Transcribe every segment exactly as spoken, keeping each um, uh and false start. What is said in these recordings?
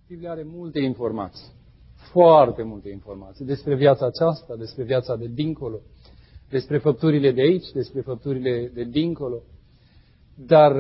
Biblia are multe informații, foarte multe informații despre viața aceasta, despre viața de dincolo, despre făpturile de aici, despre făpturile de dincolo. Dar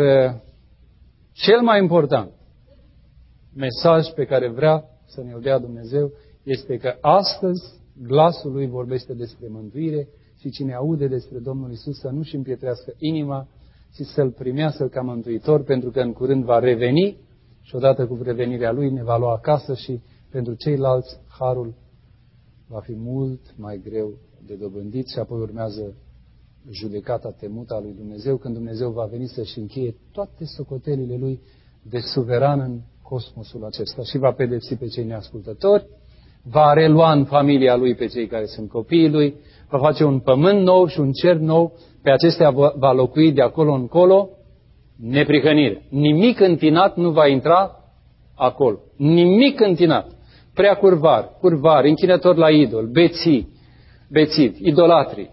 cel mai important mesaj pe care vrea să ne-l dea Dumnezeu este că astăzi glasul Lui vorbește despre mântuire și cine aude despre Domnul Iisus să nu-și împietrească inima, ci să-L primească ca mântuitor, pentru că în curând va reveni și odată cu revenirea Lui ne va lua acasă și pentru ceilalți harul va fi mult mai greu de dobândit și apoi urmează judecata temută a lui Dumnezeu, când Dumnezeu va veni să-și încheie toate socotelile Lui de suveran în cosmosul acesta și va pedepsi pe cei neascultători, va relua în familia Lui pe cei care sunt copiii Lui, va face un pământ nou și un cer nou, pe acestea va locui de acolo încolo neprihănire. Nimic întinat nu va intra acolo. Nimic întinat. Prea curvar, curvar, închinător la idol, beții, bețit, idolatrii.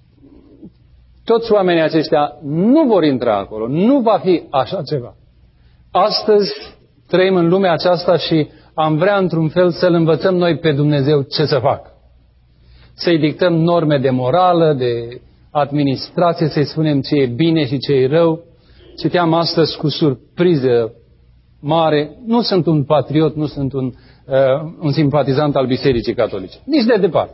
Toți oamenii aceștia nu vor intra acolo. Nu va fi așa ceva. Astăzi trăim în lumea aceasta și am vrea într-un fel să-L învățăm noi pe Dumnezeu ce să facă. Să-i dictăm norme de morală, de administrație, să-i spunem ce e bine și ce e rău. Citeam astăzi cu surpriză mare, nu sunt un patriot, nu sunt un, uh, un simpatizant al Bisericii Catolice. Nici de departe.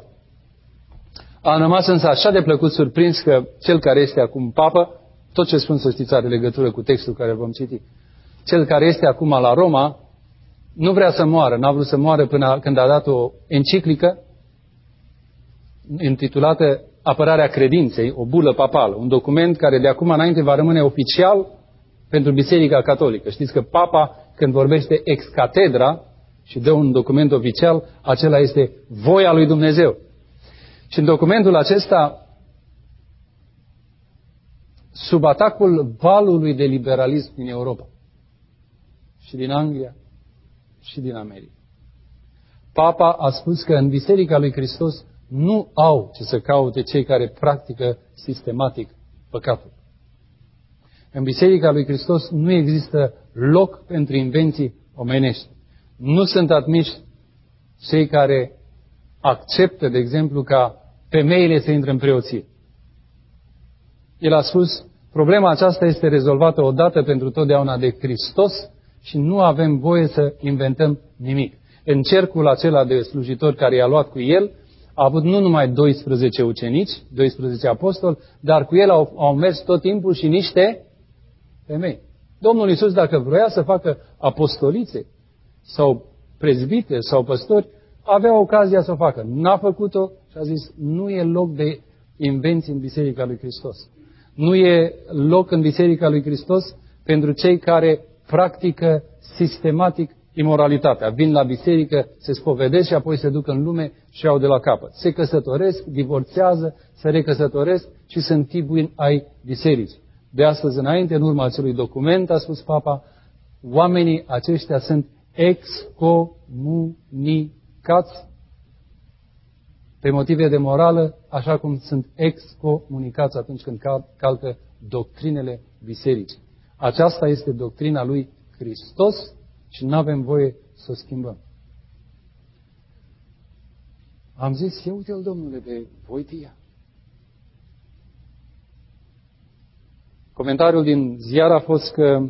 Am rămas însă așa de plăcut surprins că cel care este acum papă, tot ce spun să știți are legătură cu textul care vom citi, cel care este acum la Roma, nu vrea să moară, n-a vrut să moară până când a dat o enciclică intitulată Apărarea credinței, o bulă papală, un document care de acum înainte va rămâne oficial pentru Biserica Catolică. Știți că papa, când vorbește ex catedra și dă un document oficial, acela este voia lui Dumnezeu. Și în documentul acesta, sub atacul valului de liberalism din Europa și din Anglia și din America, Papa a spus că în Biserica lui Hristos nu au ce să caute cei care practică sistematic păcatul. În Biserica lui Hristos nu există loc pentru invenții omenești. Nu sunt admiși cei care acceptă, de exemplu, ca femeile să intre în preoție. El a spus, problema aceasta este rezolvată odată pentru totdeauna de Hristos și nu avem voie să inventăm nimic. În cercul acela de slujitori care i-a luat cu el, a avut nu numai doisprezece ucenici, doisprezece apostoli, dar cu el au, au mers tot timpul și niște femei. Domnul Iisus, dacă vroia să facă apostolițe sau prezbiteri sau păstori, avea ocazia să o facă. N-a făcut-o și a zis, nu e loc de invenții în Biserica lui Hristos. Nu e loc în Biserica lui Hristos pentru cei care practică sistematic imoralitatea. Vin la biserică, se spovedesc și apoi se duc în lume și au de la capăt. Se căsătoresc, divorțează, se recăsătoresc și sunt tibuini ai bisericii. De astăzi înainte, în urma acelui document, a spus Papa, oamenii aceștia sunt excomunicați pe motive de morală, așa cum sunt excomunicați atunci când calcă doctrinele bisericii. Aceasta este doctrina lui Hristos și nu avem voie să o schimbăm. Am zis, ia uite-l, Domnule, pe Voitia. Comentariul din ziar a fost că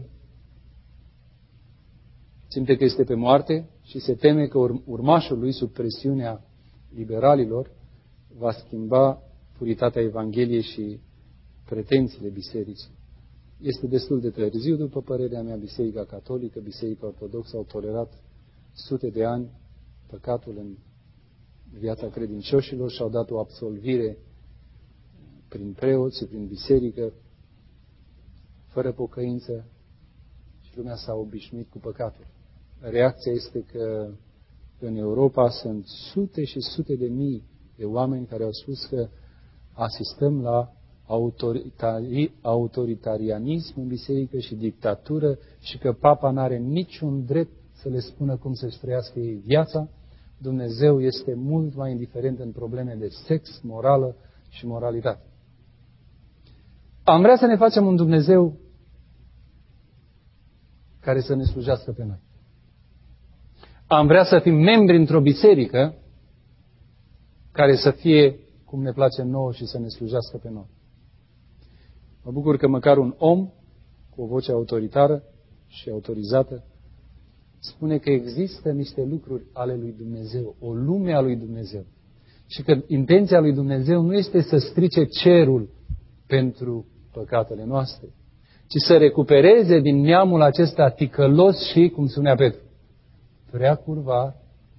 simte că este pe moarte și se teme că urmașul lui, sub presiunea liberalilor, va schimba puritatea Evangheliei și pretențiile bisericii. Este destul de târziu, după părerea mea. Biserica Catolică, Biserica Ortodoxă au tolerat sute de ani păcatul în viața credincioșilor și au dat o absolvire prin preoți și prin biserică, fără pocăință, și lumea s-a obișnuit cu păcatul. Reacția este că în Europa sunt sute și sute de mii de oameni care au spus că asistăm la autoritari, autoritarianism în biserică și dictatură și că Papa n-are niciun drept să le spună cum să-și trăiască ei viața. Dumnezeu este mult mai indiferent în probleme de sex, morală și moralitate. Am vrea să ne facem un Dumnezeu care să ne slujească pe noi. Am vrea să fim membri într-o biserică care să fie cum ne place nouă și să ne slujească pe noi. Mă bucur că măcar un om cu o voce autoritară și autorizată spune că există niște lucruri ale lui Dumnezeu, o lume a lui Dumnezeu. Și că intenția lui Dumnezeu nu este să strice cerul pentru păcatele noastre, ci să recupereze din neamul acesta ticălos și, cum spunea Petru, prea curvar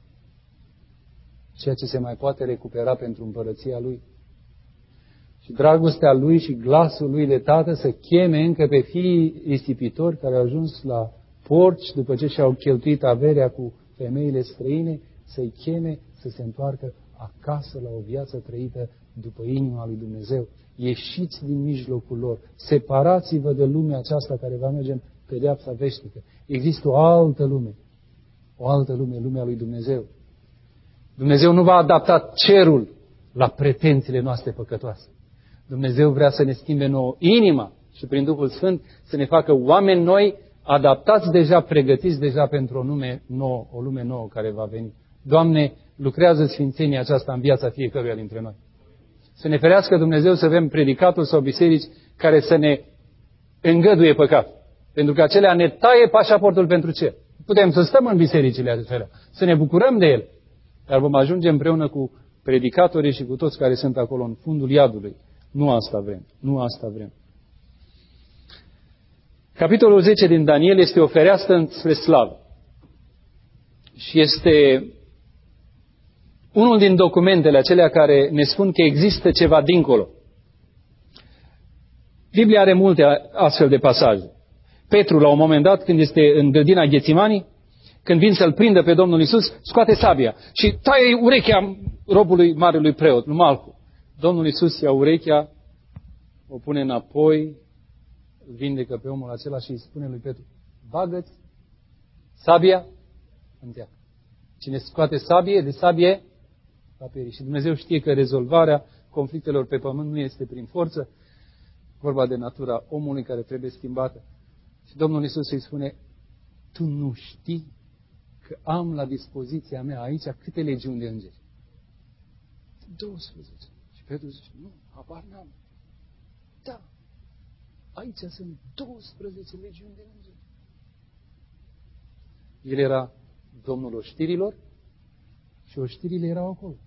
ceea ce se mai poate recupera pentru împărăția Lui. Și dragostea Lui și glasul Lui de Tată să cheme încă pe fiii risipitori care au ajuns la porci după ce și-au cheltuit averea cu femeile străine, să-i cheme să se întoarcă acasă la o viață trăită după inima lui Dumnezeu. Ieșiți din mijlocul lor, separați-vă de lumea aceasta care va merge în pedeapsa veșnică. Există o altă lume, o altă lume, lumea lui Dumnezeu. Dumnezeu nu va adapta cerul la pretențiile noastre păcătoase. Dumnezeu vrea să ne schimbe nouă inima și prin Duhul Sfânt să ne facă oameni noi, adaptați deja, pregătiți deja pentru o lume nouă, o lume nouă care va veni. Doamne, lucrează sfințenia aceasta în viața fiecăruia dintre noi. Să ne ferească Dumnezeu să avem predicatori sau biserici care să ne îngăduie păcat. Pentru că acelea ne taie pașaportul pentru ce? Putem să stăm în bisericile acelea, să ne bucurăm de ele, dar vom ajunge împreună cu predicatorii și cu toți care sunt acolo în fundul iadului. Nu asta vrem, nu asta vrem. Capitolul zece din Daniel este o fereastră spre slavă. Și este unul din documentele acelea care ne spun că există ceva dincolo. Biblia are multe astfel de pasaje. Petru, la un moment dat, când este în grădina Ghețimanii, când vin să-l prindă pe Domnul Iisus, scoate sabia și taie urechea robului marelui preot, lui Malcu. Domnul Iisus ia urechea, o pune înapoi, vindecă pe omul acela și îi spune lui Petru, bagă-ți sabia în teac. Cine scoate sabie, de sabie va pieri. Și Dumnezeu știe că rezolvarea conflictelor pe pământ nu este prin forță, vorba de natura omului care trebuie schimbată. Și Domnul Iisus îi spune, tu nu știi că am la dispoziția mea aici câte legiuni de îngeri? douăsprezece. Și Petru zice, nu, habar n-am. Da, aici sunt douăsprezece legiuni de îngeri. El era Domnul oștirilor și oștirile erau acolo.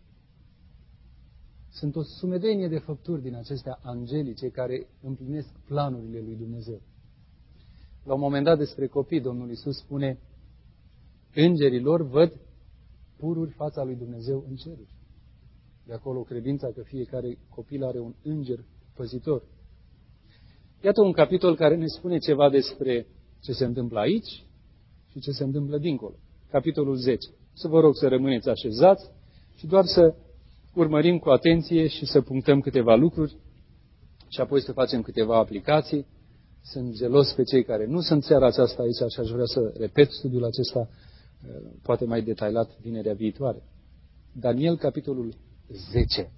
Sunt o sumedenie de făpturi din acestea angelice care împlinesc planurile lui Dumnezeu. La un moment dat despre copii, Domnul Iisus spune, îngerii lor văd pururi fața lui Dumnezeu în ceruri. De acolo credința că fiecare copil are un înger păzitor. Iată un capitol care ne spune ceva despre ce se întâmplă aici și ce se întâmplă dincolo. Capitolul zece. Să vă rog să rămâneți așezați și doar să urmărim cu atenție și să punctăm câteva lucruri și apoi să facem câteva aplicații. Sunt gelos pe cei care nu sunt seara aceasta aici și aș vrea să repet studiul acesta, poate mai detaliat, vinerea viitoare. Daniel, capitolul zece.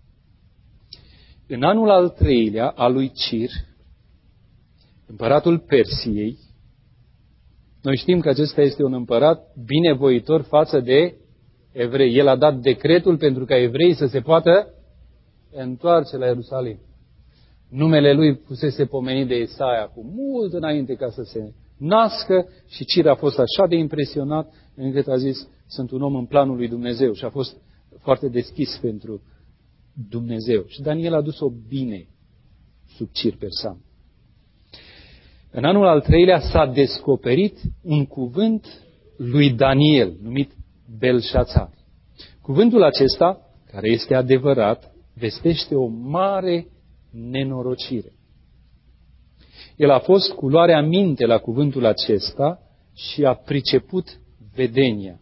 În anul al treilea al lui Cir, împăratul Persiei, noi știm că acesta este un împărat binevoitor față de evrei. El a dat decretul pentru ca evreii să se poată întoarce la Ierusalim. Numele lui fusese pomenit de Isaia cu mult înainte ca să se nască și Cir a fost așa de impresionat încât a zis, sunt un om în planul lui Dumnezeu și a fost foarte deschis pentru Dumnezeu. Și Daniel a dus-o bine sub Cir persan. În anul al treilea s-a descoperit un cuvânt lui Daniel, numit Belșațar. Cuvântul acesta, care este adevărat, vestește o mare nenorocire. El a fost cu luarea minte la cuvântul acesta și a priceput vedenia.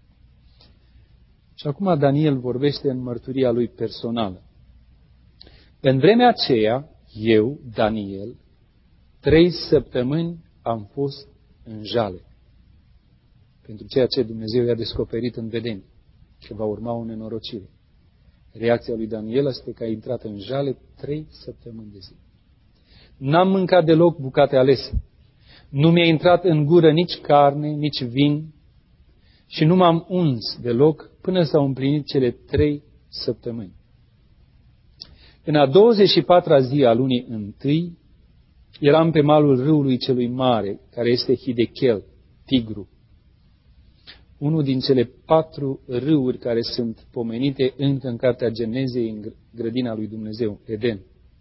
Și acum Daniel vorbește în mărturia lui personală. În vremea aceea, eu, Daniel, trei săptămâni am fost în jale pentru ceea ce Dumnezeu i-a descoperit în vedenie, că va urma o nenorocire. Reacția lui Daniel este că a intrat în jale trei săptămâni de zi. N-am mâncat deloc bucate alese. Nu mi-a intrat în gură nici carne, nici vin. și nu m-am uns deloc până s-au împlinit cele trei săptămâni. În a douăzeci și patra zi a lunii întâi, eram pe malul râului celui mare, care este Hidechel, Tigru, unul din cele patru râuri care sunt pomenite încă în cartea Genezei, în grădina lui Dumnezeu, Eden.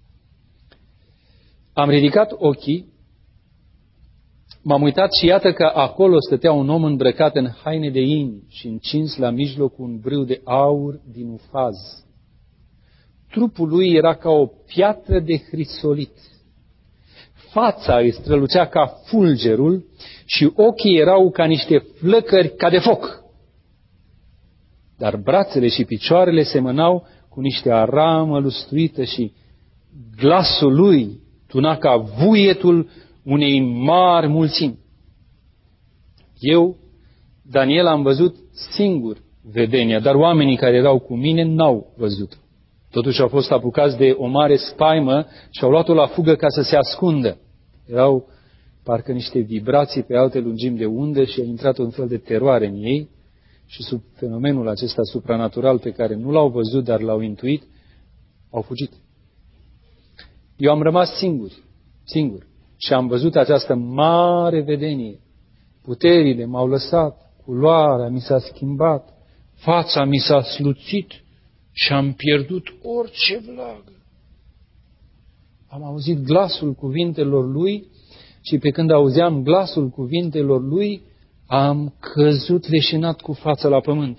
Am ridicat ochii, m-am uitat și iată că acolo stătea un om îmbrăcat în haine de in și încins la mijloc un brâu de aur din ufaz. Trupul lui era ca o piatră de hrisolit. Fața îi strălucea ca fulgerul și ochii erau ca niște flăcări ca de foc. Dar brațele și picioarele semănau cu niște aramă lustruită și glasul lui tuna ca vuietul unei mari mulțimi. Eu, Daniel, am văzut singur vedenia, dar oamenii care erau cu mine n-au văzut. Totuși au fost apucați de o mare spaimă și au luat-o la fugă ca să se ascundă. Erau parcă niște vibrații pe alte lungimi de undă și a intrat un fel de teroare în ei și sub fenomenul acesta supranatural pe care nu l-au văzut, dar l-au intuit, au fugit. Eu am rămas singur, singur și am văzut această mare vedenie. Puterile m-au lăsat, culoarea mi s-a schimbat, fața mi s-a sluțit și am pierdut orice vlagă. Am auzit glasul cuvintelor lui și pe când auzeam glasul cuvintelor lui, am căzut leșinat cu fața la pământ.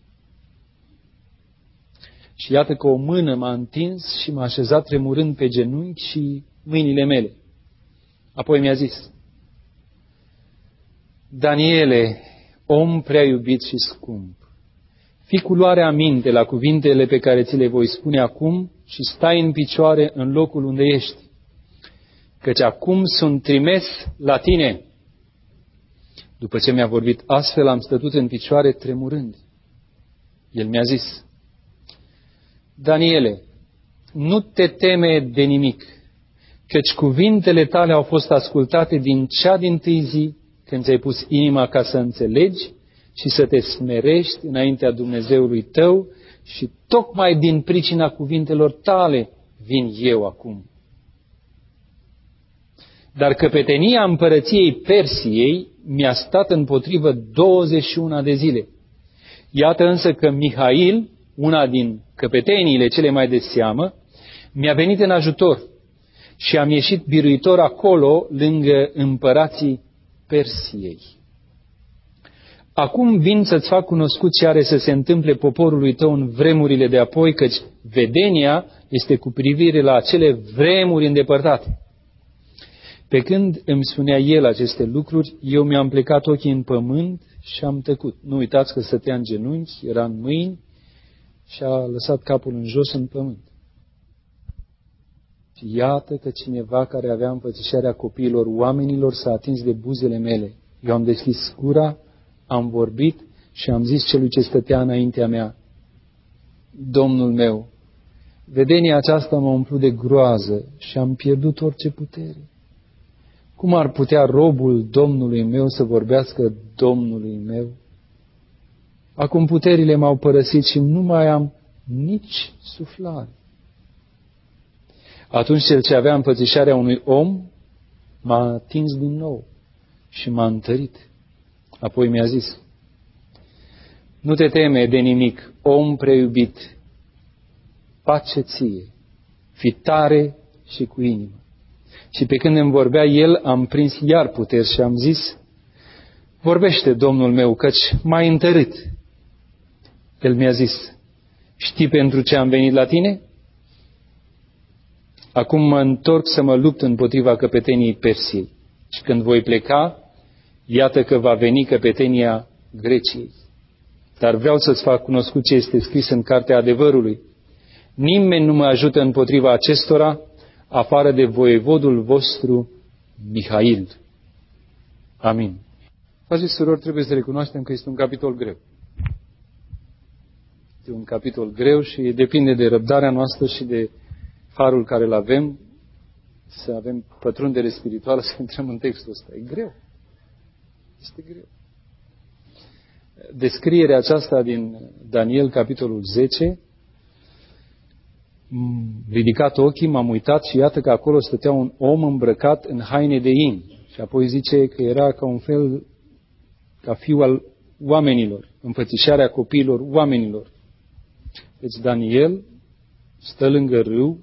Și iată că o mână m-a întins și m-a așezat tremurând pe genunchi și mâinile mele. Apoi mi-a zis: Daniele, om prea iubit și scump, fii cu luare aminte la cuvintele pe care ți le voi spune acum și stai în picioare în locul unde ești, căci acum sunt trimis la tine. După ce mi-a vorbit astfel, am stătut în picioare tremurând. El mi-a zis: Daniele, nu te teme de nimic, căci cuvintele tale au fost ascultate din cea dintâi zi când ți-ai pus inima ca să înțelegi și să te smerești înaintea Dumnezeului tău și tocmai din pricina cuvintelor tale vin eu acum. Dar căpetenia împărăției Persiei mi-a stat împotrivă douăzeci și unu de zile. Iată însă că Mihail, una din căpeteniile cele mai de seamă, mi-a venit în ajutor și am ieșit biruitor acolo lângă împărații Persiei. Acum vin să-ți fac cunoscut ce are să se întâmple poporului tău în vremurile de apoi, căci vedenia este cu privire la acele vremuri îndepărtate. Pe când îmi spunea el aceste lucruri, eu mi-am plecat ochii în pământ și am tăcut. Nu uitați că stătea în genunchi, era în mâini și a lăsat capul în jos în pământ. Și iată că cineva care avea înfățișarea copiilor oamenilor s-a atins de buzele mele. Eu am deschis gura, am vorbit și am zis celui ce stătea înaintea mea: Domnul meu, vedenia aceasta m-a umplut de groază și am pierdut orice putere. Cum ar putea robul Domnului meu să vorbească Domnului meu? Acum puterile m-au părăsit și nu mai am nici suflare. Atunci cel ce avea înfățișarea unui om m-a atins din nou și m-a întărit. Apoi mi-a zis: Nu te teme de nimic, om preiubit, pace ție, fi tare și cu inimă. Și pe când îmi vorbea el, am prins iar puteri și am zis: Vorbește, Domnul meu, căci m-ai întărât. El mi-a zis: Știi pentru ce am venit la tine? Acum mă întorc să mă lupt împotriva căpeteniei Persiei. Și când voi pleca, iată că va veni căpetenia Greciei. Dar vreau să-ți fac cunoscut ce este scris în Cartea Adevărului. Nimeni nu mă ajută împotriva acestora, afară de voievodul vostru Mihail. Amin. Frați și surori, trebuie să recunoaștem că este un capitol greu. Este un capitol greu și depinde de răbdarea noastră și de harul care îl avem, să avem pătrundere spirituală, să intrăm în textul ăsta. E greu. Este greu. descrierea aceasta din Daniel, capitolul zece, ridicat ochii, m-am uitat și iată că acolo stătea un om îmbrăcat în haine de in. Și apoi zice că era ca un fel, ca fiu al oamenilor, înfățișarea copiilor oamenilor. Deci Daniel stă lângă râu,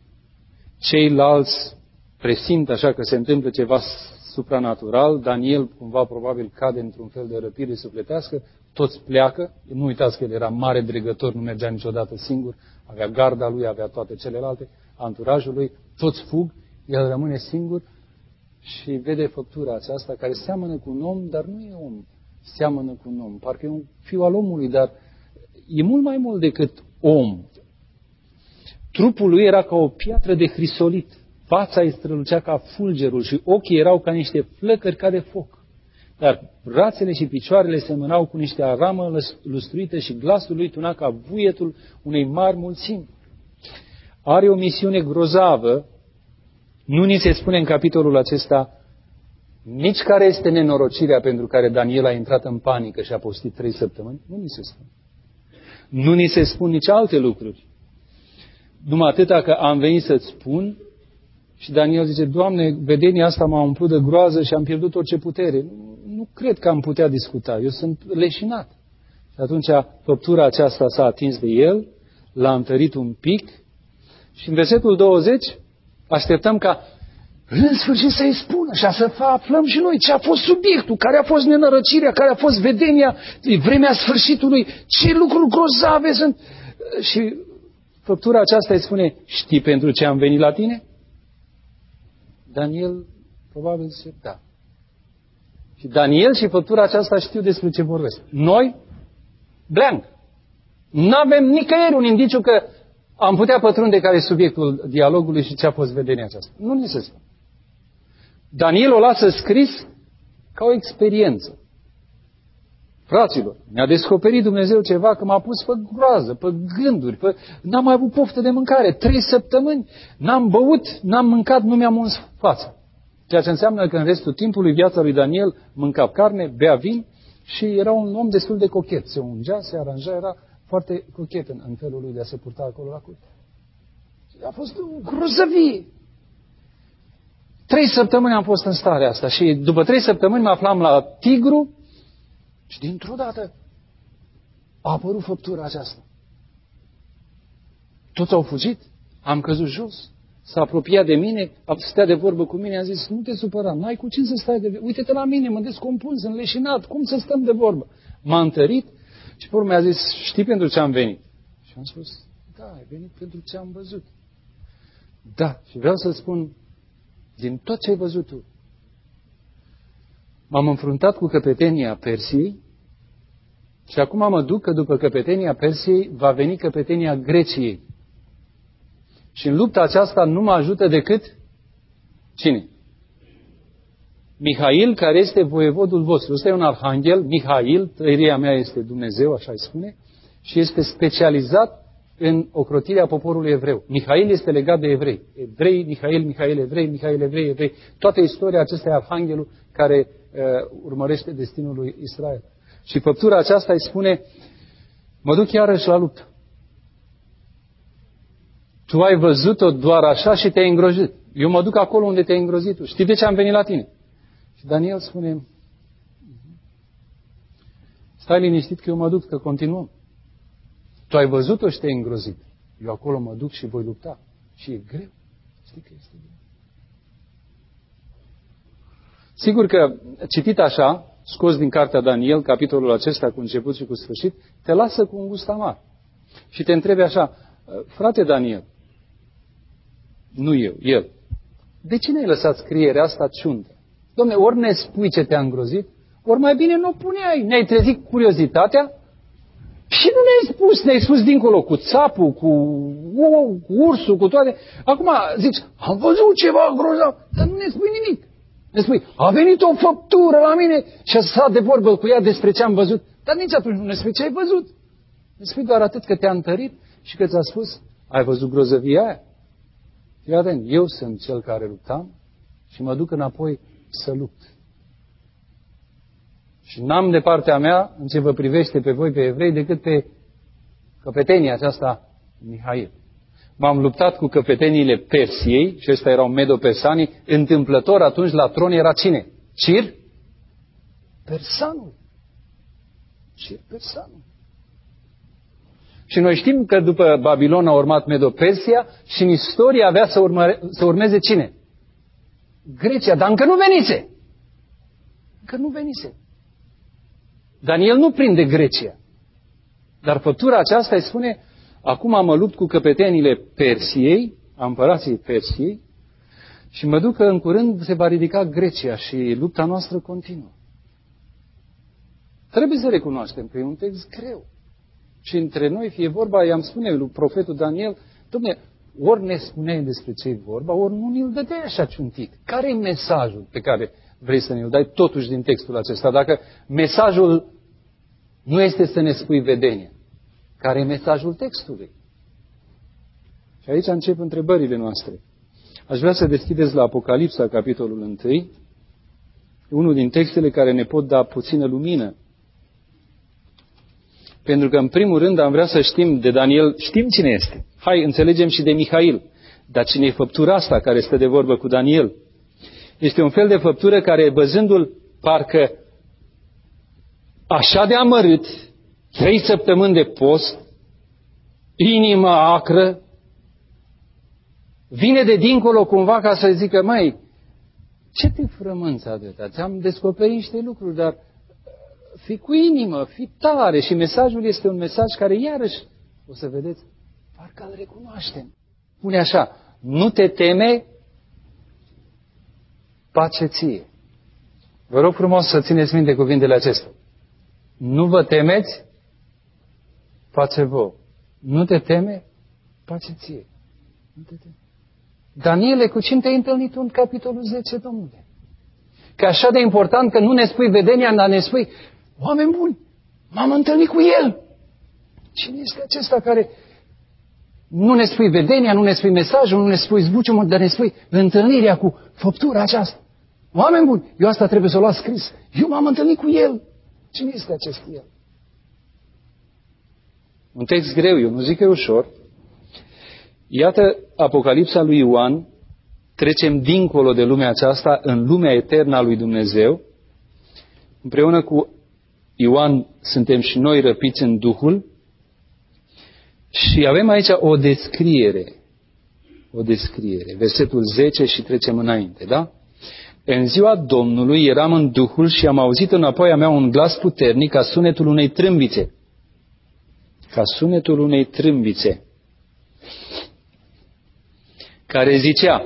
ceilalți presimt așa că se întâmplă ceva supranatural, Daniel cumva probabil cade într-un fel de răpire sufletească, toți pleacă, nu uitați că el era mare dregător, nu mergea niciodată singur, avea garda lui, avea toate celelalte, anturajul lui, toți fug, el rămâne singur și vede făptura aceasta care seamănă cu un om, dar nu e om, seamănă cu un om, parcă e un fiu al omului, dar e mult mai mult decât om. Trupul lui era ca o piatră de hrisolit, fața îi strălucea ca fulgerul și ochii erau ca niște flăcări ca de foc. Dar brațele și picioarele semănau cu niște aramă lustruită și glasul lui tuna ca vuietul unei mari mulțimi. Are o misiune grozavă, nu ni se spune în capitolul acesta nici care este nenorocirea pentru care Daniel a intrat în panică și a postit trei săptămâni, nu ni se spune. Nu ni se spun nici alte lucruri. Numai atâta că am venit să-ți spun și Daniel zice, Doamne, vedenia asta m-a umplut de groază și am pierdut orice putere. Nu, nu cred că am putea discuta, eu sunt leșinat. Și atunci făptura aceasta s-a atins de el, l-a întărit un pic și în versetul douăzeci așteptăm ca în sfârșit să-i spună și să aflăm și noi ce a fost subiectul, care a fost nenorocirea, care a fost vedenia, vremea sfârșitului, ce lucruri grozave sunt. Și făptura aceasta îi spune, știi pentru ce am venit la tine? Daniel probabil zice, da. Și Daniel și făptura aceasta știu despre ce vorbesc. Noi, blank. Nu avem nicăieri un indiciu că am putea pătrunde care e subiectul dialogului și ce a fost vedenia aceasta. Nu ni se spune. Daniel o lasă scris ca o experiență. Fraților, mi-a descoperit Dumnezeu ceva că m-a pus pe groază, pe gânduri, pe... n-am mai avut poftă de mâncare, trei săptămâni, n-am băut, n-am mâncat, nu mi-am uns fața. Ceea ce înseamnă că în restul timpului viața lui Daniel mânca carne, bea vin și era un om destul de cochet. Se ungea, se aranja, era foarte cochet în, în felul lui de a se purta acolo la curte. A fost o grozăvie. Trei săptămâni am fost în starea asta și după trei săptămâni mă aflam la Tigru și dintr-o dată a apărut făptura aceasta. Toți au fugit, am căzut jos, s-a apropiat de mine, a stea de vorbă cu mine, am zis, nu te supăra, n-ai cu cine să stai de vorbă, uite-te la mine, mă descompun, sunt leșinat, cum să stăm de vorbă? M-a întărit și pe urmă mi-a zis, știi pentru ce am venit? Și am spus, da, ai venit pentru ce am văzut. Da, și vreau să spun, din tot ce ai văzut tu, m-am înfruntat cu căpetenia Persiei și acum mă duc că după căpetenia Persiei va veni căpetenia Greciei. Și în lupta aceasta nu mă ajută decât cine? Mihail, care este voievodul vostru. Ăsta e un arhanghel, Mihail, trăirea mea este Dumnezeu, așa îi spune, și este specializat în ocrotirea poporului evreu. Mihail este legat de evrei. Evrei, Mihail, Mihail, evrei, Mihail, evrei, evrei. Toată istoria acesta e arhanghelul care uh, urmărește destinul lui Israel. Și făptura aceasta îi spune, mă duc iarăși la luptă. Tu ai văzut-o doar așa și te-ai îngrozit. Eu mă duc acolo unde te-ai îngrozit tu. Știi de ce am venit la tine? Și Daniel spune, stai liniștit că eu mă duc, că continuăm. Tu ai văzut-o și te-ai îngrozit. Eu acolo mă duc și voi lupta. Și e greu. Știi că este greu. Sigur că, citit așa, scos din cartea Daniel, capitolul acesta cu început și cu sfârșit, te lasă cu un gust amar. Și te întrebi așa, frate Daniel, nu eu, el, de ce ne-ai lăsat scrierea asta ciundă? Dom'le, ori ne spui ce te-a îngrozit, ori mai bine nu o puneai. Ne-ai trezit curiozitatea și nu ne-ai spus, ne-ai spus dincolo cu țapul, cu, cu ursul, cu toate. Acum zici, am văzut ceva grozav, dar nu ne spui nimic. Ne spui, a venit o făptură la mine și a stat de vorbă cu ea despre ce am văzut. Dar nici atunci nu ne spui ce ai văzut. Ne spui doar atât că te-a întărit și că ți-a spus, ai văzut grozăvia aia? Fii atent, eu sunt cel care luptam și mă duc înapoi să lupt. Și n-am de partea mea, în ce vă privește pe voi, pe evrei, decât pe căpetenia aceasta Mihail. M-am luptat cu căpeteniile Persiei, și ăștia erau medo-persanii, întâmplător atunci la tron era cine? Cir? Persanul. Cir Persanul. Și noi știm că după Babilon a urmat Medo-Persia și în istorie avea să, urmă, să urmeze cine? Grecia, dar încă nu venise. Încă nu venise. Daniel nu prinde Grecia. Dar făptura aceasta îi spune, acum mă lupt cu căpetenile Persiei, a împărații Persiei, și mă duc că în curând se va ridica Grecia și lupta noastră continuă. Trebuie să recunoaștem că e un text greu. Și între noi, fie vorba, i-am spune lui profetul Daniel, dom'le, ori ne spuneai despre ce e vorba, ori nu ne-l dădeai așa ciuntit. Care e mesajul pe care vrei să ne-l dai totuși din textul acesta? Dacă mesajul nu este să ne spui vedenia, care e mesajul textului? Și aici încep întrebările noastre. Aș vrea să deschideți la Apocalipsa, capitolul unu, unul din textele care ne pot da puțină lumină. Pentru că, în primul rând, am vrea să știm de Daniel, știm cine este. Hai, înțelegem și de Mihail. Dar cine e făptura asta care stă de vorbă cu Daniel? Este un fel de făptură care, văzându-l parcă așa de amărât, trei săptămâni de post, inima acră, vine de dincolo cumva ca să zică, măi, ce te frămânți atâta? Ți-am descoperit niște lucruri, dar fii cu inimă, fii tare. Și mesajul este un mesaj care, iarăși, o să vedeți, parcă îl recunoaștem. Pune așa, nu te teme, pace ție. Vă rog frumos să țineți minte cuvintele acestea. Nu vă temeți, pace vouă. Nu te teme, pace ție. Nu te teme. Daniele, cu cine te-ai întâlnit în capitolul zece, domnule? Că așa de important că nu ne spui vedenia, dar ne spui, oameni buni, m-am întâlnit cu el. Cine este acesta care nu ne spui vedenia, nu ne spui mesajul, nu ne spui zbuciumul, dar ne spui întâlnirea cu făptura aceasta? Oameni buni, eu asta trebuie să o las scris. Eu m-am întâlnit cu el. Cine este acest el? Un text greu, eu nu zic că e ușor. Iată Apocalipsa lui Ioan, trecem dincolo de lumea aceasta, în lumea eternă a lui Dumnezeu. Împreună cu Ioan suntem și noi răpiți în Duhul și avem aici o descriere. O descriere. Versetul zece și trecem înainte, da? În ziua Domnului eram în Duhul și am auzit înapoi a mea un glas puternic ca sunetul unei trâmbițe. Ca sunetul unei trâmbițe. Care zicea,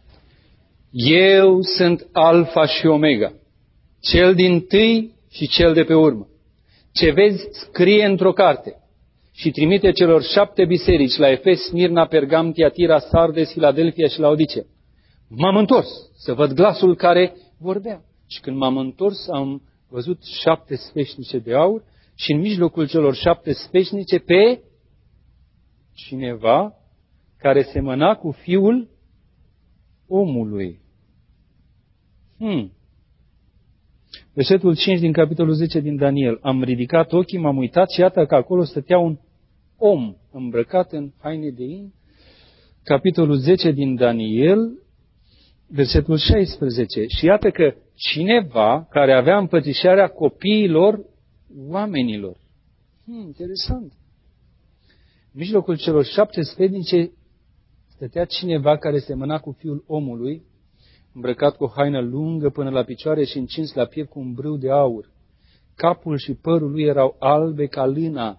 eu sunt Alfa și Omega, cel dintâi și cel de pe urmă. Ce vezi scrie într-o carte și trimite celor șapte biserici, la Efes, Smirna, Pergam, Tiatira, Sardes, Filadelfia și Laodicea. M-am întors să văd glasul care vorbea. Și când m-am întors, am văzut șapte sfeșnice de aur și în mijlocul celor șapte sfeșnice pe cineva care semăna cu Fiul omului. Hmm. Versetul cinci din capitolul zece din Daniel. Am ridicat ochii, m-am uitat și iată că acolo stătea un om îmbrăcat în haine de in. Capitolul zece din Daniel, versetul șaisprezece. Și iată că cineva care avea împățișarea copiilor oamenilor. Hmm, interesant. În mijlocul celor șapte sfednice stătea cineva care semăna cu Fiul omului, îmbrăcat cu o haină lungă până la picioare și încins la piept cu un brâu de aur. Capul și părul lui erau albe ca lâna,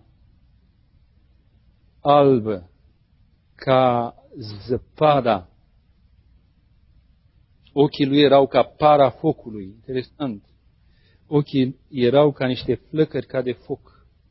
albă ca zăpada. Ochii lui erau ca para focului. Interesant. Ochii erau ca niște flăcări ca de foc.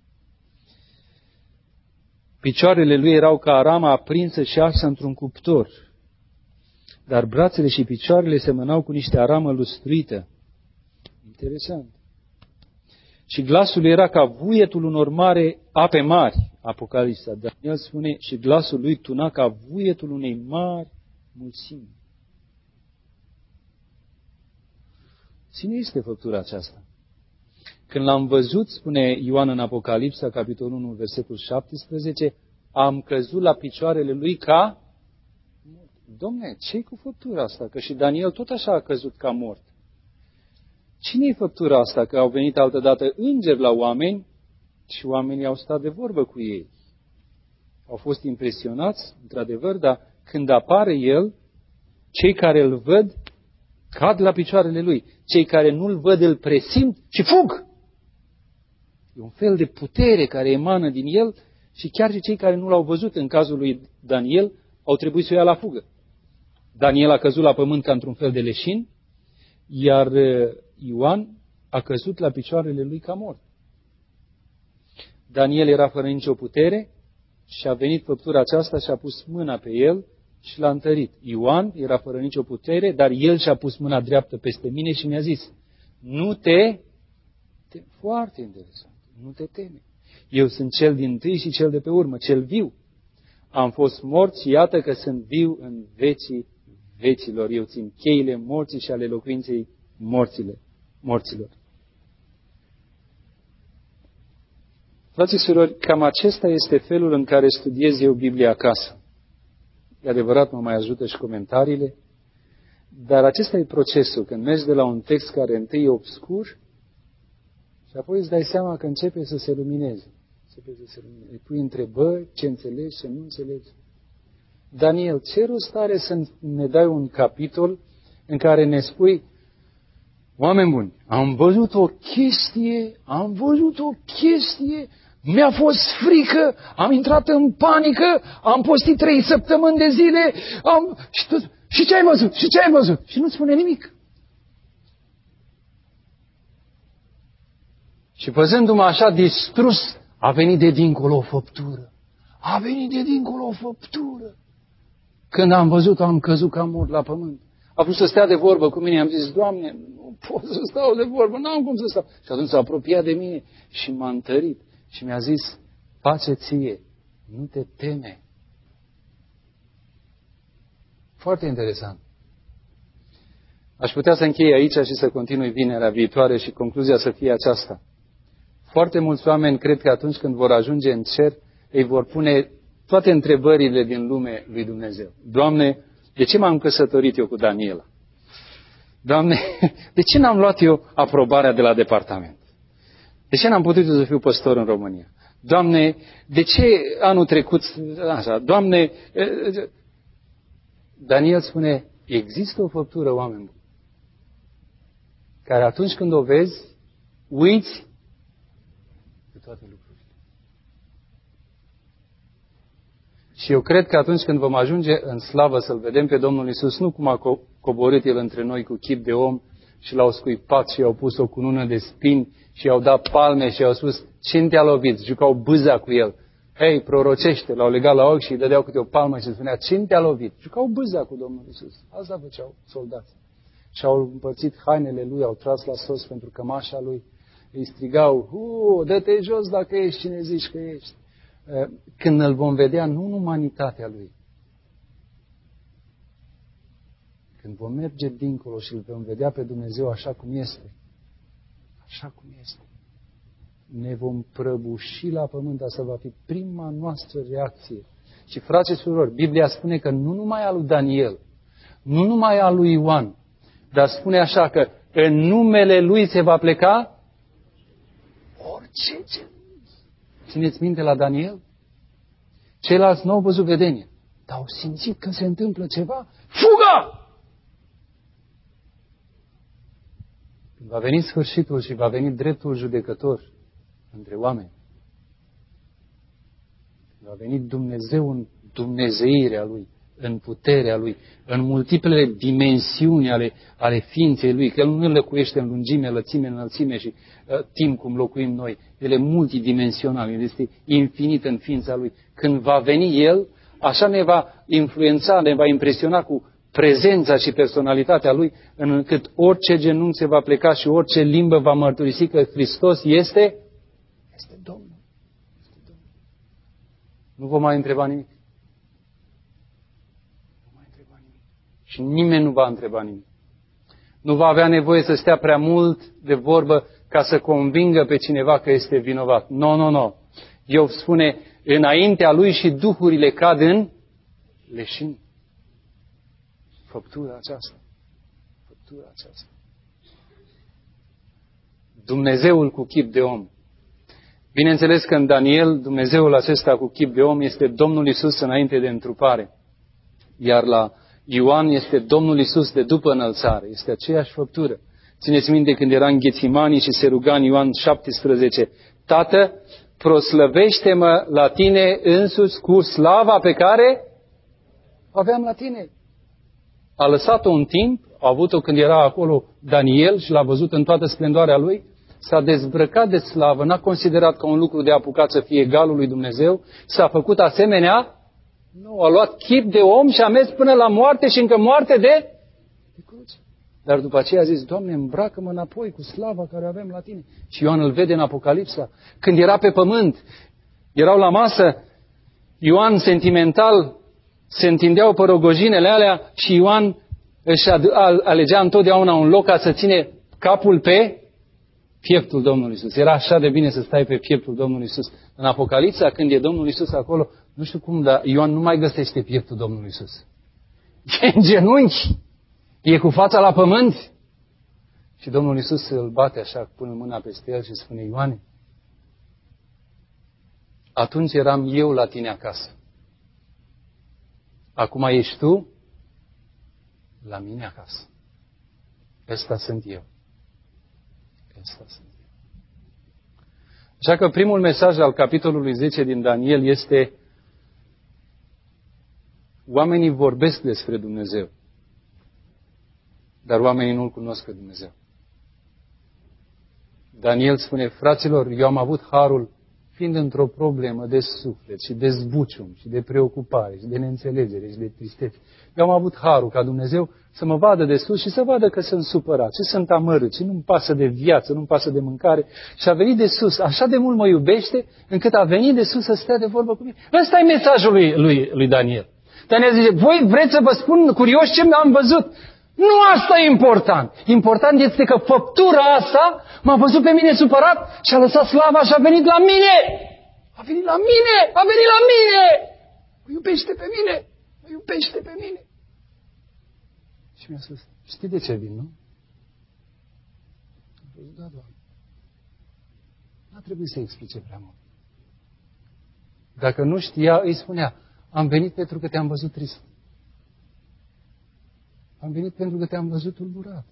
Picioarele lui erau ca arama aprinsă și arsă într-un cuptor. Dar brațele și picioarele semănau cu niște aramă lustruită. Interesant. Și glasul lui era ca vuietul unor mare ape mari. Apocalipsa. Daniel spune, și glasul lui tuna ca vuietul unei mari mulțimi. Cine este făptura aceasta? Când l-am văzut, spune Ioan în Apocalipsa, capitolul unu, versetul șaptesprezece, am căzut la picioarele lui ca mort. Dom'le, ce-i cu făptura asta? Că și Daniel tot așa a căzut ca mort. Cine-i făptura asta? Că au venit altădată îngeri la oameni și oamenii au stat de vorbă cu ei. Au fost impresionați, într-adevăr, dar când apare el, cei care îl văd cad la picioarele lui. Cei care nu-l văd îl presimt și fug. E un fel de putere care emană din el și chiar și cei care nu l-au văzut în cazul lui Daniel au trebuit să o ia la fugă. Daniel a căzut la pământ ca într-un fel de leșin, iar Ioan a căzut la picioarele lui ca mort. Daniel era fără nicio putere și a venit făptura aceasta și a pus mâna pe el și l-a întărit. Ioan era fără nicio putere, dar el și-a pus mâna dreaptă peste mine și mi-a zis, nu te, te... Foarte interesant, nu te teme. Eu sunt cel dintâi și cel de pe urmă, cel viu. Am fost mort și iată că sunt viu în vecii vecilor. Eu țin cheile morții și ale locuinței morțile, morților. Frații și surori, cam acesta este felul în care studiez eu Biblia acasă. E adevărat, mă mai ajută și comentariile, dar acesta e procesul, când mergi de la un text care întâi e obscur și apoi îți dai seama că începe să se lumineze. Începe să se lumineze. Îi pui întrebări, ce înțelegi, ce nu înțelegi. Daniel, ce rost are să ne dai un capitol în care ne spui, oameni buni, am văzut o chestie, am văzut o chestie, mi-a fost frică, am intrat în panică, am postit trei săptămâni de zile, am... Și, tot... și ce ai văzut? Și ce ai văzut? Și nu spune nimic. Și văzându-mă așa distrus, a venit de dincolo o făptură. A venit de dincolo o făptură. Când am văzut, am căzut ca mort la pământ. A vrut să stea de vorbă cu mine, am zis, Doamne, nu pot să stau de vorbă, n-am cum să stau. Și atunci s-a apropiat de mine și m-a întărit și mi-a zis, pace ție, nu te teme. Foarte interesant. Aș putea să închei aici și să continui vinerea viitoare și concluzia să fie aceasta. Foarte mulți oameni cred că atunci când vor ajunge în cer, îi vor pune toate întrebările din lume lui Dumnezeu. Doamne, de ce m-am căsătorit eu cu Daniela? Doamne, de ce n-am luat eu aprobarea de la departament? De ce n-am putut să fiu păstor în România? Doamne, de ce anul trecut, așa, Doamne, Daniel spune, există o făptură, oameni buni, care atunci când o vezi, uiți de toate lucrurile. Și eu cred că atunci când vom ajunge în slavă să-L vedem pe Domnul Iisus, nu cum a coborât El între noi cu chip de om și l-au scuipat și i-au pus o cunună de spini și i-au dat palme și i-au spus, cine te-a lovit? Jucau bâza cu El. Hei, prorocește, l-au legat la ochi și îi dădeau câte o palmă și spunea, cine te-a lovit? Jucau bâza cu Domnul Iisus. Asta făceau soldații. Și au împărțit hainele Lui, au tras la sos pentru cămașa Lui. Îi strigau, uu, dă-te jos dacă ești cine zici că ești. Când îl vom vedea, nu în umanitatea Lui. Când vom merge dincolo și îl vom vedea pe Dumnezeu așa cum este, așa cum este, ne vom prăbuși la pământ. Asta va fi prima noastră reacție. Și frați și surori, Biblia spune că nu numai a lui Daniel, nu numai a lui Ioan, dar spune așa că în numele Lui se va pleca orice ce. Țineți minte la Daniel? Ceilalți n-au văzut vedenie, dar au simțit că se întâmplă ceva. Fugă! Când va veni sfârșitul și va veni dreptul judecător între oameni, când va veni Dumnezeu în dumnezeirea Lui, în puterea Lui, în multiplele dimensiuni ale, ale ființei Lui, că El nu locuiește în lungime, lățime, înălțime și uh, timp cum locuim noi. El e multidimensional, El este infinit în ființa Lui. Când va veni El, așa ne va influența, ne va impresiona cu prezența și personalitatea Lui, încât orice genunchi se va pleca și orice limbă va mărturisi că Hristos este, este Domnul. Este Domnul. Nu vom mai întreba nimic. Și nimeni nu va întreba nimic. Nu va avea nevoie să stea prea mult de vorbă ca să convingă pe cineva că este vinovat. Nu, no, nu, no, nu. No. Iov spune, înaintea lui și duhurile cad în leșini. Făptura aceasta. Făptura aceasta. Dumnezeul cu chip de om. Bineînțeles că în Daniel, Dumnezeul acesta cu chip de om este Domnul Iisus înainte de întrupare. Iar la Ioan este Domnul Iisus de după înălțare. Este aceeași făptură. Țineți minte când era în Ghețimanii și se ruga în Ioan șaptesprezece. Tată, proslăvește-mă la tine însuți cu slava pe care o aveam la tine. A lăsat-o un timp, a avut-o când era acolo Daniel și l-a văzut în toată splendoarea lui, s-a dezbrăcat de slavă, n-a considerat ca un lucru de apucat să fie egalul lui Dumnezeu, s-a făcut asemenea, nu, a luat chip de om și a mers până la moarte și încă moarte de, de cruce. Dar după aceea a zis, Doamne, îmbracă-mă înapoi cu slava care o avem la tine. Și Ioan îl vede în Apocalipsa. Când era pe pământ, erau la masă, Ioan sentimental, se întindeau pe rogojinele alea și Ioan își alegea întotdeauna un loc ca să ține capul pe pieptul Domnului Iisus. Era așa de bine să stai pe pieptul Domnului Iisus. În Apocalipsa, când e Domnul Iisus acolo, nu știu cum, dar Ioan nu mai găsește pieptul Domnului Iisus. E în genunchi. E cu fața la pământ. Și Domnul Iisus îl bate așa, pune mâna peste el și spune, Ioane, atunci eram eu la tine acasă. Acum ești tu la mine acasă. Ăsta sunt eu. Ăsta sunt eu. Așa că primul mesaj al capitolului zece din Daniel este oamenii vorbesc despre Dumnezeu, dar oamenii nu-L cunosc pe Dumnezeu. Daniel spune, fraților, eu am avut harul, fiind într-o problemă de suflet și de zbucium și de preocupare și de neînțelegere și de tristețe. Eu am avut harul ca Dumnezeu să mă vadă de sus și să vadă că sunt supărat și sunt amărât și nu-mi pasă de viață, nu-mi pasă de mâncare. Și a venit de sus, așa de mult mă iubește, încât a venit de sus să stea de vorbă cu mine. Ăsta e mesajul lui, lui, lui Daniel. Daniel zice, voi vreți să vă spun curios ce am văzut? Nu asta e important. Important este că făptura asta m-a văzut pe mine supărat și a lăsat slava și a venit la mine. A venit la mine! A venit la mine! Mă iubește pe mine! Mă iubește pe mine! Și mi-a spus, știi de ce vin, nu? Am spus, da, Doamne. N-a trebuit să explice prea mult. Dacă nu știa, îi spunea, am venit pentru că te-am văzut trist. Am venit pentru că te-am văzut tulburat.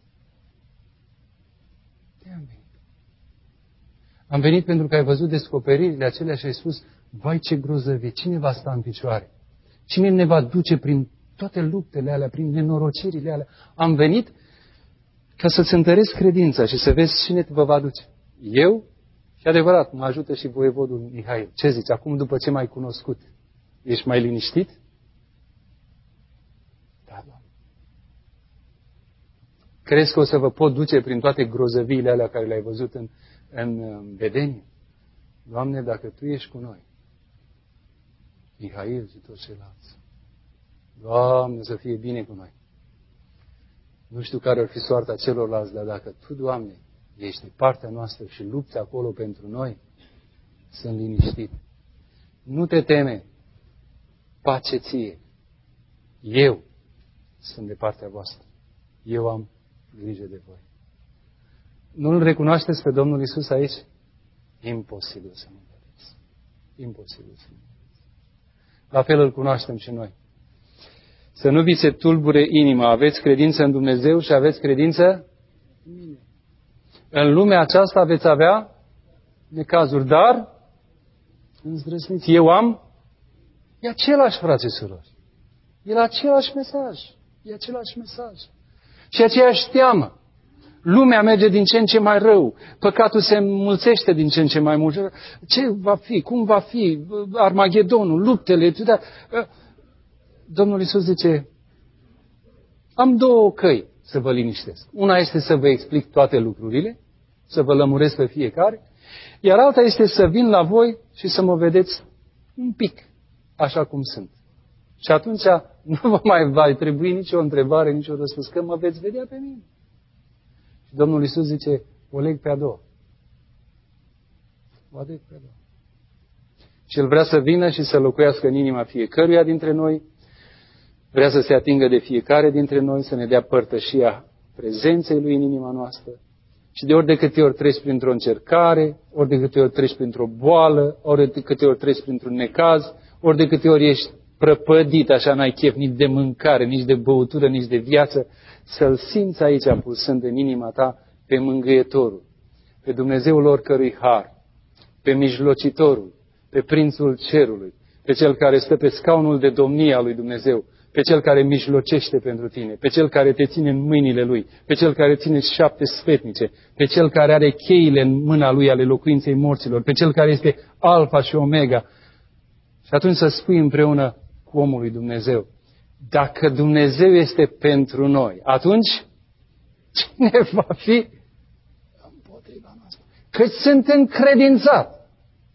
Te-am venit. Am venit pentru că ai văzut descoperirile acelea și ai spus, vai ce grozăvie, cine va sta în picioare? Cine ne va duce prin toate luptele alea, prin nenorocirile alea? Am venit ca să-ți întăresc credința și să vezi cine te vă duce. Eu? Și adevărat, mă ajută și voievodul Mihail. Ce zici, acum după ce m-ai cunoscut, ești mai liniștit? Da, Doamne. Crezi că o să vă pot duce prin toate grozăviile alea care le-ai văzut în, în vedenie? Doamne, dacă Tu ești cu noi, Mihail și toți ceilalți, Doamne, să fie bine cu noi. Nu știu care ar fi soarta celorlalți, dar dacă Tu, Doamne, ești de partea noastră și lupți acolo pentru noi, sunt liniștit. Nu te teme, pace ție. Eu sunt de partea voastră. Eu am grijă de voi. Nu-L recunoașteți pe Domnul Iisus aici? Imposibil să nu vedeți. Imposibil să nu vedeți. La fel îl cunoaștem și noi. Să nu vi se tulbure inima. Aveți credință în Dumnezeu și aveți credință în mine. În lumea aceasta veți avea necazuri, dar îndrăzniți. Eu am, e același, frate și surori. E același mesaj. E același mesaj. Și aceeași teamă. Lumea merge din ce în ce mai rău. Păcatul se înmulțește din ce în ce mai mult. Ce va fi? Cum va fi? Armagedonul, luptele. Domnul Iisus zice, am două căi să vă liniștesc. Una este să vă explic toate lucrurile, să vă lămuresc pe fiecare, iar alta este să vin la voi și să mă vedeți un pic așa cum sunt. Și atunci nu vă mai va trebui nicio întrebare, nicio răspuns, că mă veți vedea pe mine. Și Domnul Iisus zice, o leg pe a doua. Va depreda. Și El vrea să vină și să locuiască în inima fiecăruia dintre noi, vrea să se atingă de fiecare dintre noi, să ne dea părtășia prezenței Lui în inima noastră. Și de ori de câte ori treci printr-o încercare, ori de câte ori treci printr-o boală, ori de câte ori treci printr-un necaz, ori de câte ori ești prăpădit, așa n-ai chef nici de mâncare, nici de băutură, nici de viață, să-L simți aici pulsând în inima ta pe Mângâietorul, pe Dumnezeul oricărui har, pe Mijlocitorul, pe Prințul Cerului, pe Cel care stă pe scaunul de domnie al lui Dumnezeu, pe Cel care mijlocește pentru tine, pe Cel care te ține în mâinile Lui, pe Cel care ține șapte sfetnice, pe Cel care are cheile în mâna Lui ale locuinței morților, pe Cel care este Alfa și Omega. Și atunci să spui împreună cu omul lui Dumnezeu, dacă Dumnezeu este pentru noi, atunci cine va fi împotriva noastră? Că sunt încredințat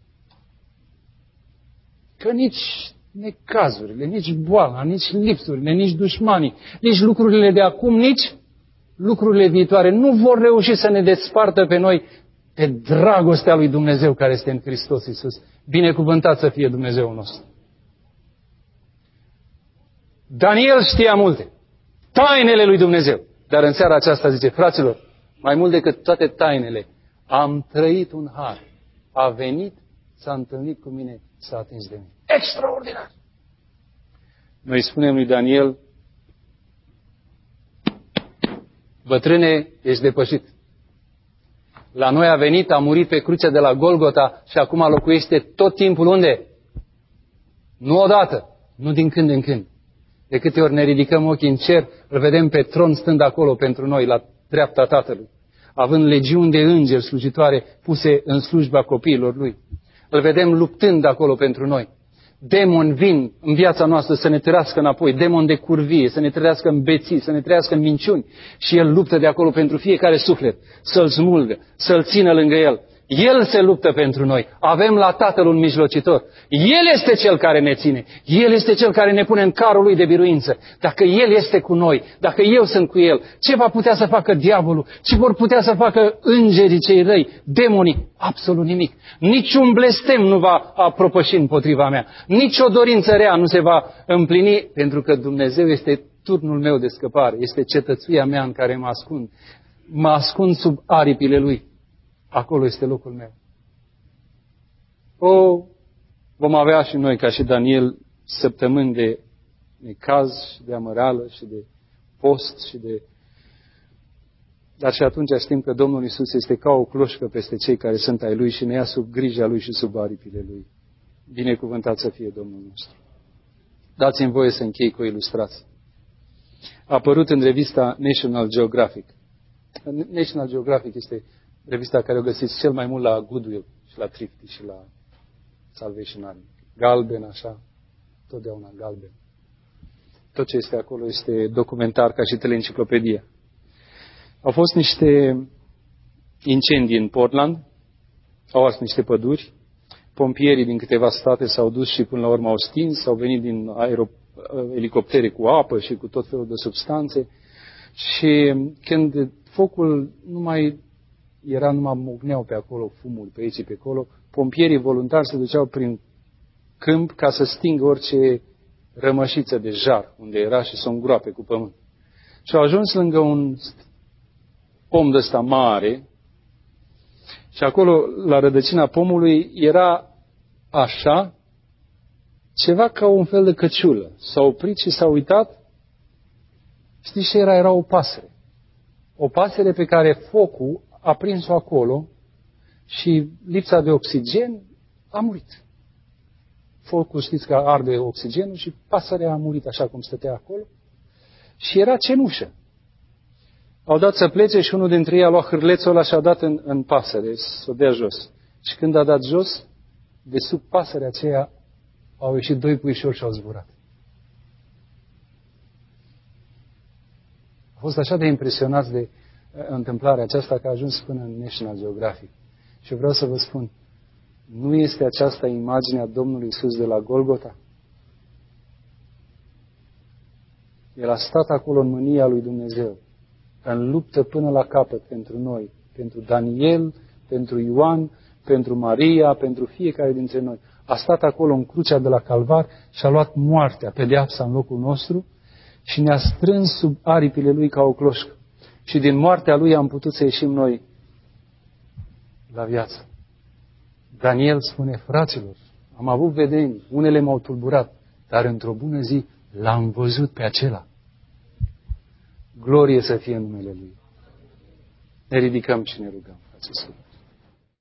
că nici necazurile, nici boala, nici lipsurile, nici dușmanii, nici lucrurile de acum, nici lucrurile viitoare nu vor reuși să ne despartă pe noi de dragostea lui Dumnezeu care este în Hristos Iisus. Binecuvântat să fie Dumnezeul nostru. Daniel știa multe, tainele lui Dumnezeu, dar în seara aceasta zice, fraților, mai mult decât toate tainele, am trăit un har, a venit, s-a întâlnit cu mine, s-a atins de mine. Extraordinar! Noi spunem lui Daniel, bătrâne, ești depășit. La noi a venit, a murit pe crucea de la Golgota și acum locuiește tot timpul unde? Nu odată, nu din când în când. De câte ori ne ridicăm ochii în cer, îl vedem pe tron stând acolo pentru noi, la dreapta Tatălui, având legiuni de îngeri slujitoare puse în slujba copiilor Lui. Îl vedem luptând acolo pentru noi. Demoni vin în viața noastră să ne trăiască înapoi, demoni de curvie, să ne trăiască în beții, să ne trăiască în minciuni. Și El luptă de acolo pentru fiecare suflet, să-l smulgă, să-l țină lângă El. El se luptă pentru noi. Avem la Tatăl un mijlocitor. El este Cel care ne ține. El este Cel care ne pune în carul Lui de biruință. Dacă El este cu noi, dacă eu sunt cu El, ce va putea să facă diavolul? Ce vor putea să facă îngerii cei răi, demonii? Absolut nimic. Niciun blestem nu va propăși împotriva mea. Nici o dorință rea nu se va împlini, pentru că Dumnezeu este turnul meu de scăpare. Este cetățuia mea în care mă ascund. Mă ascund sub aripile Lui. Acolo este locul meu. O, vom avea și noi, ca și Daniel, săptămâni de necaz și de amărală și de post și de... Dar și atunci știm că Domnul Iisus este ca o cloșcă peste cei care sunt ai Lui și ne ia sub grija Lui și sub aripile Lui. Binecuvântat să fie Domnul nostru. Dați-mi voie să închei cu o ilustrație. A apărut în revista National Geographic. National Geographic este revista care o găsiți cel mai mult la Goodwill și la Thrifty și la Salvation Army. Galben, așa, totdeauna galben. Tot ce este acolo este documentar ca și teleenciclopedia. Au fost niște incendii în Portland, au ars niște păduri, pompierii din câteva state s-au dus și până la urmă au stins, au venit din aero, elicoptere cu apă și cu tot felul de substanțe și când focul nu mai era, numai mugneau pe acolo fumul, pe aici și pe acolo, pompierii voluntari se duceau prin câmp ca să stingă orice rămășiță de jar unde era și să o îngroape cu pământ. Și au ajuns lângă un pom de ăsta mare și acolo, la rădăcina pomului, era așa ceva ca un fel de căciulă. S-a oprit și s-a uitat. Știți ce era? Era o pasăre. O pasăre pe care focul a prins-o acolo și lipsa de oxigen a murit. Focul, știți că arde oxigenul și pasărea a murit așa cum stătea acolo. Și era cenușă. Au dat să plece și unul dintre ei a luat hârlețul ăla și a dat în, în pasăre, să o dea jos. Și când a dat jos, de sub pasărea aceea au ieșit doi puișori și au zburat. A fost așa de impresionați de întâmplarea aceasta că a ajuns până în National Geographic. Și vreau să vă spun, nu este aceasta imaginea Domnului Iisus de la Golgota? El a stat acolo în mânia lui Dumnezeu, în luptă până la capăt pentru noi, pentru Daniel, pentru Ioan, pentru Maria, pentru fiecare dintre noi. A stat acolo în crucea de la Calvar și a luat moartea, pedeapsa în locul nostru și ne-a strâns sub aripile Lui ca o cloșcă. Și din moartea Lui am putut să ieșim noi la viață. Daniel spune, fraților, am avut vedenii, unele m-au tulburat, dar într-o bună zi l-am văzut pe acela. Glorie să fie în numele Lui. Ne ridicăm și ne rugăm, frații.